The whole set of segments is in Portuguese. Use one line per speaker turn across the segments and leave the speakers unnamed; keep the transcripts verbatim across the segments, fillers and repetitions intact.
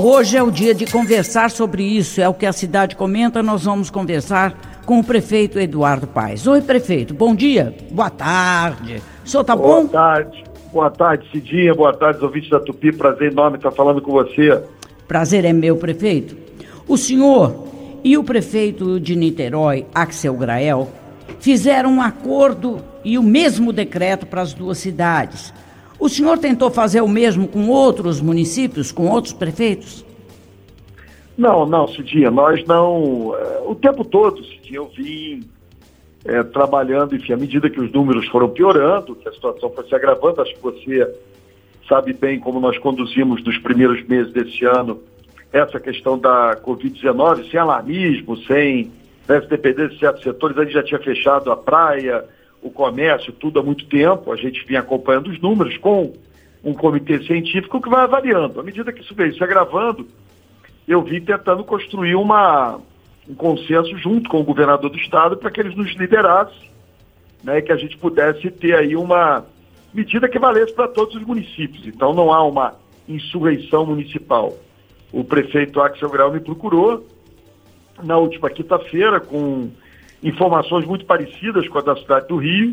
hoje é o dia de conversar sobre isso, é o que a cidade comenta, nós vamos conversar com o prefeito Eduardo Paes. Oi, prefeito, bom dia, boa tarde, o senhor tá bom?
Boa tarde, boa tarde, Cidinha, boa tarde, ouvintes da Tupi, prazer enorme estar falando com você.
Prazer é meu, prefeito. O senhor e o prefeito de Niterói, Axel Grael, fizeram um acordo e o mesmo decreto para as duas cidades. O senhor tentou fazer o mesmo com outros municípios, com outros prefeitos?
Não, não, Cidinha, nós não... É, o tempo todo, Cidinha, eu vim é, trabalhando, enfim, à medida que os números foram piorando, que a situação foi se agravando, acho que você sabe bem como nós conduzimos nos primeiros meses desse ano essa questão da covid dezenove, sem alarmismo, sem depender de certos setores. A gente já tinha fechado a praia, o comércio, tudo há muito tempo. A gente vinha acompanhando os números com um comitê científico que vai avaliando. À medida que isso veio se agravando, eu vim tentando construir uma, um consenso junto com o governador do estado para que eles nos liderassem, né, que a gente pudesse ter aí uma medida que valesse para todos os municípios. Então não há uma insurreição municipal. O prefeito Axel Grael me procurou na última quinta-feira com informações muito parecidas com a da cidade do Rio.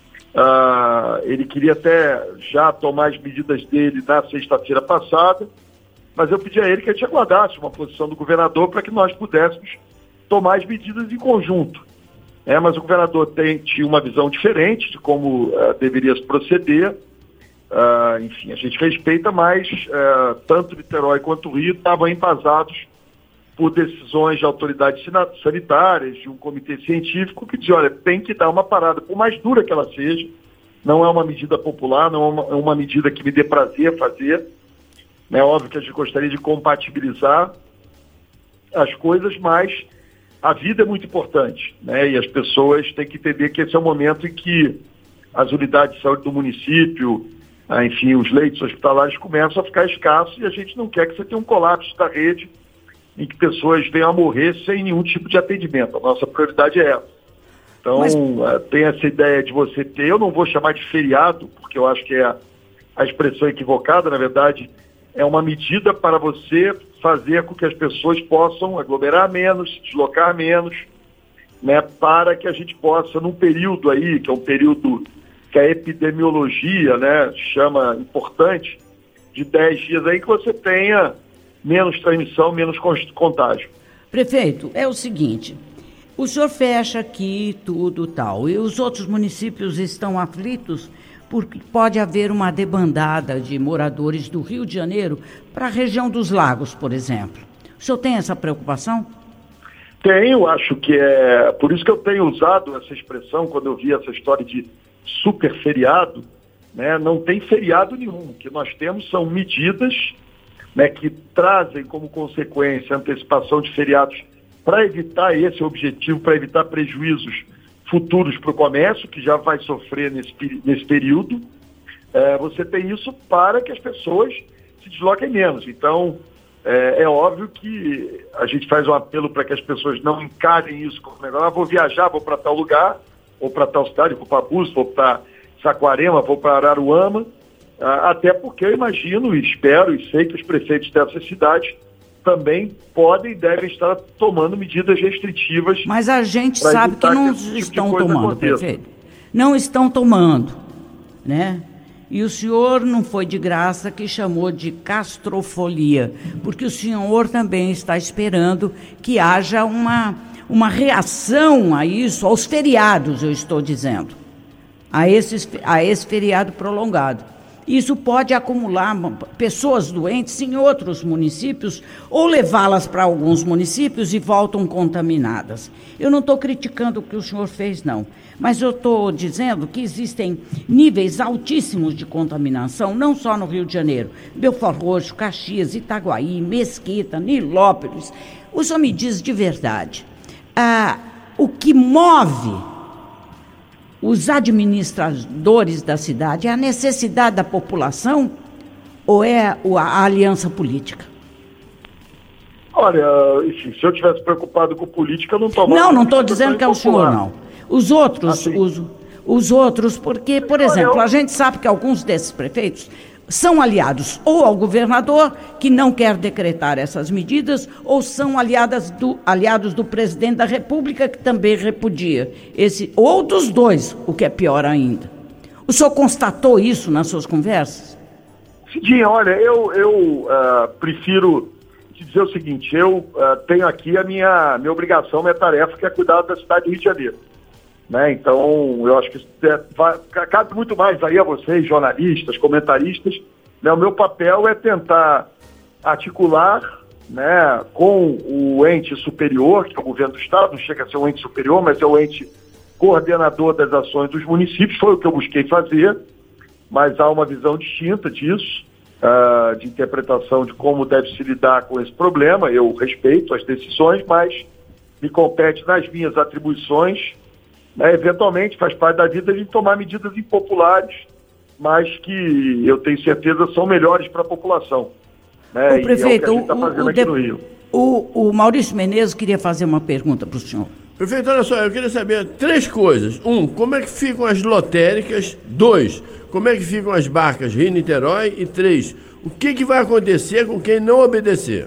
Uh, ele queria até já tomar as medidas dele na sexta-feira passada, mas eu pedi a ele que a gente aguardasse uma posição do governador para que nós pudéssemos tomar as medidas em conjunto. É, mas o governador tem, tinha uma visão diferente de como uh, deveria se proceder. Uh, enfim, a gente respeita, mas uh, tanto Niterói quanto o Rio estavam embasados por decisões de autoridades sanitárias, de um comitê científico que diz, olha, tem que dar uma parada, por mais dura que ela seja, não é uma medida popular, não é uma, é uma medida que me dê prazer fazer. É óbvio que a gente gostaria de compatibilizar as coisas, mas a vida é muito importante, né? E as pessoas têm que entender que esse é o momento em que as unidades de saúde do município, enfim, os leitos hospitalares começam a ficar escassos e a gente não quer que você tenha um colapso da rede em que pessoas venham a morrer sem nenhum tipo de atendimento. A nossa prioridade é essa. Então, Mas... uh, tem essa ideia de você ter, eu não vou chamar de feriado, porque eu acho que é a, a expressão equivocada, na verdade, é uma medida para você fazer com que as pessoas possam aglomerar menos, se deslocar menos, né, para que a gente possa, num período aí, que é um período que a epidemiologia, né, chama importante, de dez dias aí, que você tenha menos transmissão, menos contágio.
Prefeito, é o seguinte, o senhor fecha aqui tudo tal, e os outros municípios estão aflitos porque pode haver uma debandada de moradores do Rio de Janeiro para a região dos lagos, por exemplo. O senhor tem essa preocupação?
Tenho, acho que é... Por isso que eu tenho usado essa expressão quando eu vi essa história de super feriado, né? Não tem feriado nenhum. O que nós temos são medidas, né, que trazem como consequência a antecipação de feriados para evitar esse objetivo, para evitar prejuízos futuros para o comércio, que já vai sofrer nesse, nesse período. É, você tem isso para que as pessoas se desloquem menos. Então, é, é óbvio que a gente faz um apelo para que as pessoas não encarem isso como negócio. Ah, vou viajar, vou para tal lugar, ou para tal cidade, vou para Búzios, vou para Saquarema, vou para Araruama, até porque eu imagino, espero e sei que os prefeitos dessas cidades também podem e devem estar tomando medidas restritivas.
Mas a gente sabe que não que estão tipo tomando, aconteça. Prefeito. Não estão tomando, né? E o senhor não foi de graça que chamou de castrofolia, porque o senhor também está esperando que haja uma, uma reação a isso, aos feriados, eu estou dizendo, a, esses, a esse feriado prolongado. Isso pode acumular pessoas doentes em outros municípios ou levá-las para alguns municípios e voltam contaminadas. Eu não estou criticando o que o senhor fez, não. Mas eu estou dizendo que existem níveis altíssimos de contaminação, não só no Rio de Janeiro. Belford Roxo, Caxias, Itaguaí, Mesquita, Nilópolis. O senhor me diz de verdade, ah, o que move os administradores da cidade, é a necessidade da população ou é a, a aliança política?
Olha, enfim, se eu tivesse preocupado com política, eu não tomava...
Não, não estou dizendo que é o senhor, não. Os outros,
assim.
os, os outros, porque, por exemplo, a gente sabe que alguns desses prefeitos são aliados ou ao governador, que não quer decretar essas medidas, ou são aliadas do, aliados do presidente da República, que também repudia. Esse, ou dos dois, o que é pior ainda. O senhor constatou isso nas suas conversas?
Cidinha, olha, eu, eu uh, prefiro te dizer o seguinte, eu uh, tenho aqui a minha, minha obrigação, minha tarefa, que é cuidar da cidade do Rio de Janeiro. Né? Então, eu acho que é, vai, cabe muito mais aí a vocês, jornalistas, comentaristas. Né? O meu papel é tentar articular, né, com o ente superior, que é o governo do Estado, não chega a ser um ente superior, mas é o ente coordenador das ações dos municípios, foi o que eu busquei fazer, mas há uma visão distinta disso, uh, de interpretação de como deve se lidar com esse problema. Eu respeito as decisões, mas me compete nas minhas atribuições. Né, eventualmente faz parte da vida de tomar medidas impopulares, mas que eu tenho certeza são melhores para a população. Né,
o prefeito,
e é o que a gente está fazendo
o, o,
aqui no Rio.
O, o Maurício Menezes queria fazer uma pergunta para o senhor.
Prefeito, olha só, eu queria saber três coisas. Um, como é que ficam as lotéricas? Dois, como é que ficam as barcas Rio-Niterói? E três, o que, que vai acontecer com quem não obedecer?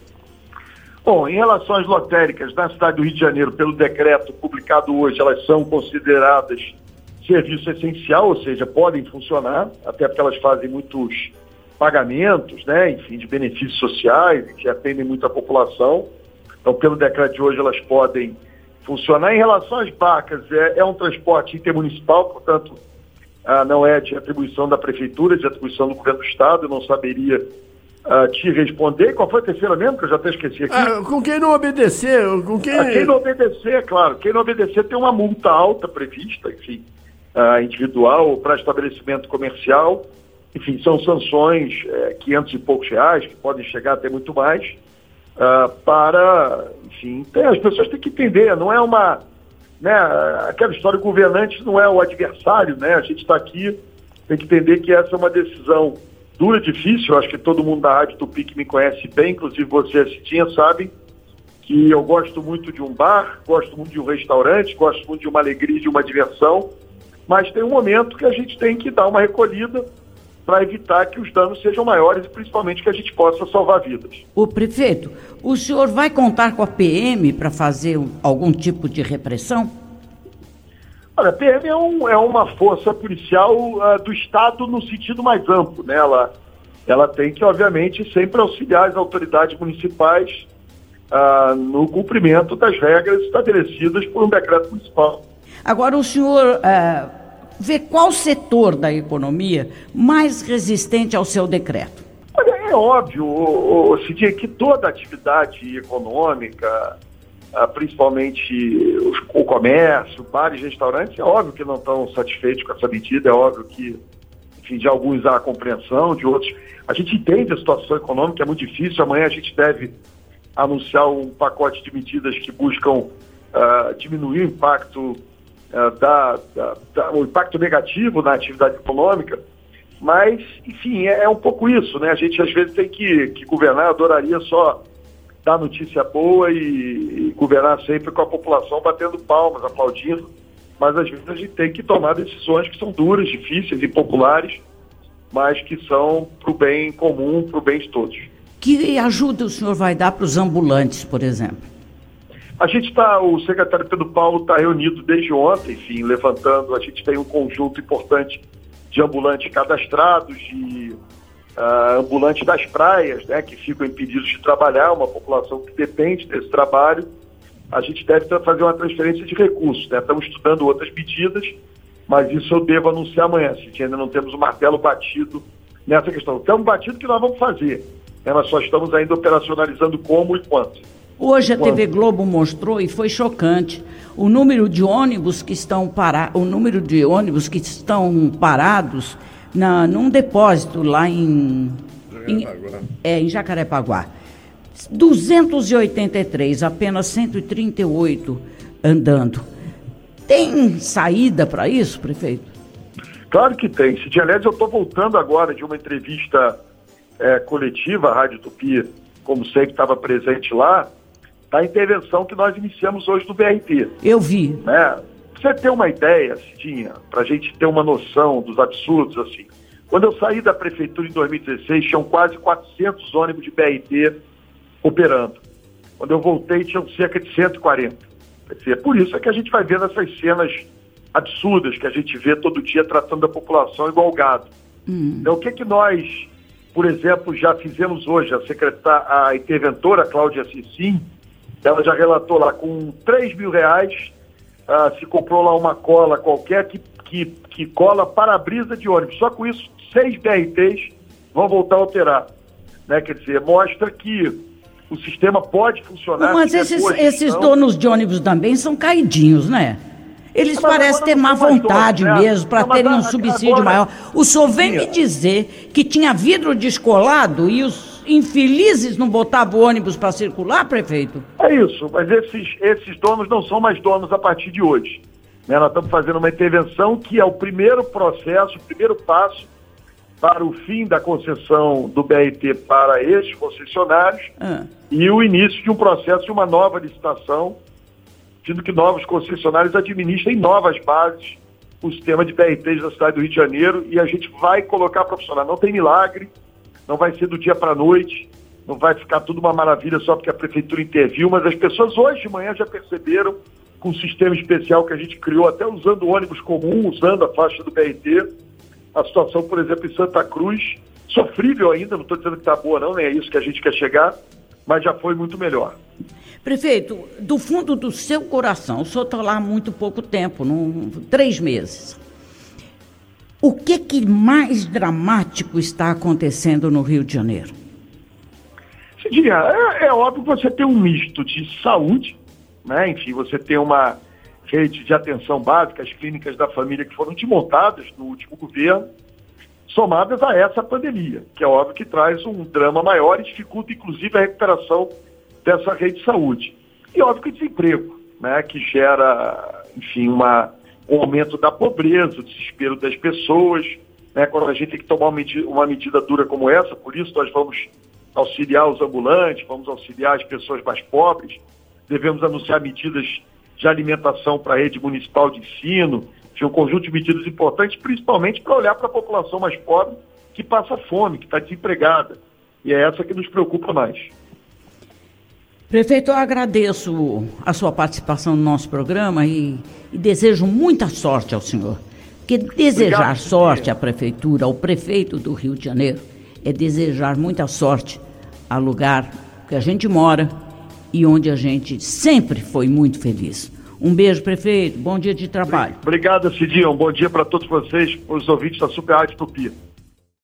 Bom, em relação às lotéricas na cidade do Rio de Janeiro, pelo decreto publicado hoje, elas são consideradas serviço essencial, ou seja, podem funcionar, até porque elas fazem muitos pagamentos, né, enfim, de benefícios sociais, que atendem muito a população. Então, pelo decreto de hoje, elas podem funcionar. Em relação às barcas, é, é um transporte intermunicipal, portanto, ah, não é de atribuição da Prefeitura, de atribuição do Governo do Estado. Eu não saberia Uh, te responder. Qual foi a terceira mesmo, que eu já até esqueci aqui?
Ah, com quem não obedecer, com quem...
Ah, quem não obedecer, claro. Quem não obedecer tem uma multa alta prevista, enfim, uh, individual para estabelecimento comercial. Enfim, são sanções, é, quinhentos e poucos reais, que podem chegar até muito mais, uh, para, enfim, tem, as pessoas têm que entender, não é uma, né, aquela história, o governante não é o adversário, né, a gente está aqui, tem que entender que essa é uma decisão dura, difícil. Acho que todo mundo da Rádio Tupi que me conhece bem, inclusive você, Cidinha, sabe que eu gosto muito de um bar, gosto muito de um restaurante, gosto muito de uma alegria, de uma diversão, mas tem um momento que a gente tem que dar uma recolhida para evitar que os danos sejam maiores e principalmente que a gente possa salvar vidas.
O prefeito, o senhor vai contar com a P M para fazer algum tipo de repressão?
Olha, a P M é, um, é uma força policial uh, do Estado no sentido mais amplo, né? Ela, ela tem que, obviamente, sempre auxiliar as autoridades municipais uh, no cumprimento das regras estabelecidas por um decreto municipal.
Agora, o senhor uh, vê qual setor da economia mais resistente ao seu decreto?
Olha, é óbvio, o, o, Cidinha, que toda atividade econômica, Uh, principalmente os, o comércio, bares, restaurantes, é óbvio que não estão satisfeitos com essa medida, é óbvio que, enfim, de alguns há compreensão, de outros... A gente entende a situação econômica, é muito difícil. Amanhã a gente deve anunciar um pacote de medidas que buscam uh, diminuir o impacto, uh, da, da, da, o impacto negativo na atividade econômica, mas, enfim, é, é um pouco isso, né? A gente às vezes tem que, que governar, adoraria só dar notícia boa e, e governar sempre com a população batendo palmas, aplaudindo, mas às vezes a gente tem que tomar decisões que são duras, difíceis, impopulares, mas que são para o bem comum, para o bem de todos.
Que ajuda o senhor vai dar para os ambulantes, por exemplo?
A gente está, o secretário Pedro Paulo está reunido desde ontem, enfim, levantando, a gente tem um conjunto importante de ambulantes cadastrados, de Uh, ambulantes das praias, né, que ficam impedidos de trabalhar, uma população que depende desse trabalho. A gente deve fazer uma transferência de recursos, né? Estamos estudando outras medidas, mas isso eu devo anunciar amanhã, se ainda não temos o martelo batido nessa questão. Estamos batido que nós vamos fazer, né? Nós só estamos ainda operacionalizando como e quanto.
Hoje a
quanto.
T V Globo mostrou, e foi chocante, o número de ônibus que estão parados, o número de ônibus que estão parados Na, num depósito lá em, em, é, em Jacarepaguá. duzentos e oitenta e três, apenas cento e trinta e oito andando. Tem saída para isso, prefeito?
Claro que tem. Cidinha, aliás, eu estou voltando agora de uma entrevista é, coletiva, a Rádio Tupi, como sempre, estava presente lá, da intervenção que nós iniciamos hoje do B R T.
Eu vi.
Né? Pra você ter uma ideia, Cidinha, para a gente ter uma noção dos absurdos, assim, Quando eu saí da prefeitura em dois mil e dezesseis, tinham quase quatrocentos ônibus de B R T operando. Quando eu voltei, tinham cerca de cento e quarenta. É por isso é que a gente vai vendo essas cenas absurdas que a gente vê todo dia tratando da população igual gado. Hum. Então, o que que nós, por exemplo, já fizemos hoje? A secretária, a interventora Cláudia Cicim, ela já relatou lá, com três mil reais, uh, se comprou lá uma cola qualquer que, que, que cola para-brisa de ônibus. Só com isso, seis B R Ts vão voltar a operar. Né? Quer dizer, mostra que o sistema pode funcionar.
Mas esses, esses donos de ônibus também são caidinhos, né? Eles mas parecem ter má vontade donos, né? mesmo, para terem um subsídio agora, maior. O senhor vem sim. me dizer que tinha vidro descolado e os infelizes não botavam ônibus para circular, prefeito?
É isso, mas esses, esses donos não são mais donos a partir de hoje. Né? Nós estamos fazendo uma intervenção que é o primeiro processo, o primeiro passo para o fim da concessão do B R T para esses concessionários ah. e o início de um processo de uma nova licitação, sendo que novos concessionários administrem novas bases o sistema de B R Ts da cidade do Rio de Janeiro e a gente vai colocar para funcionar. Não tem milagre, não vai ser do dia para a noite, não vai ficar tudo uma maravilha só porque a prefeitura interviu, mas as pessoas hoje de manhã já perceberam com o sistema especial que a gente criou, até usando o ônibus comum, usando a faixa do B R T, a situação, por exemplo, em Santa Cruz, sofrível ainda, não estou dizendo que está boa não, nem é isso que a gente quer chegar, mas já foi muito melhor.
Prefeito, do fundo do seu coração, o senhor está lá há muito pouco tempo, num, três meses. O que que mais dramático está acontecendo no Rio de Janeiro?
Cidinha, é, é óbvio que você tem um misto de saúde, né? Enfim, você tem uma rede de atenção básica, as clínicas da família que foram desmontadas no último governo, somadas a essa pandemia, que é óbvio que traz um drama maior e dificulta, inclusive, a recuperação dessa rede de saúde. E óbvio que desemprego, né, que gera, enfim, uma, um aumento da pobreza, o desespero das pessoas, né, quando a gente tem que tomar uma medida, uma medida dura como essa, por isso nós vamos auxiliar os ambulantes, vamos auxiliar as pessoas mais pobres, devemos anunciar medidas de alimentação para a rede municipal de ensino, enfim, um conjunto de medidas importantes, principalmente para olhar para a população mais pobre que passa fome, que está desempregada. E é essa que nos preocupa mais.
Prefeito, eu agradeço a sua participação no nosso programa e, e desejo muita sorte ao senhor. Porque desejar Obrigado, sorte à prefeitura, ao prefeito do Rio de Janeiro, é desejar muita sorte ao lugar que a gente mora e onde a gente sempre foi muito feliz. Um beijo, prefeito. Bom dia de trabalho.
Obrigado, Cidinha. Um bom dia para todos vocês, os ouvintes da Super Rádio Tupi.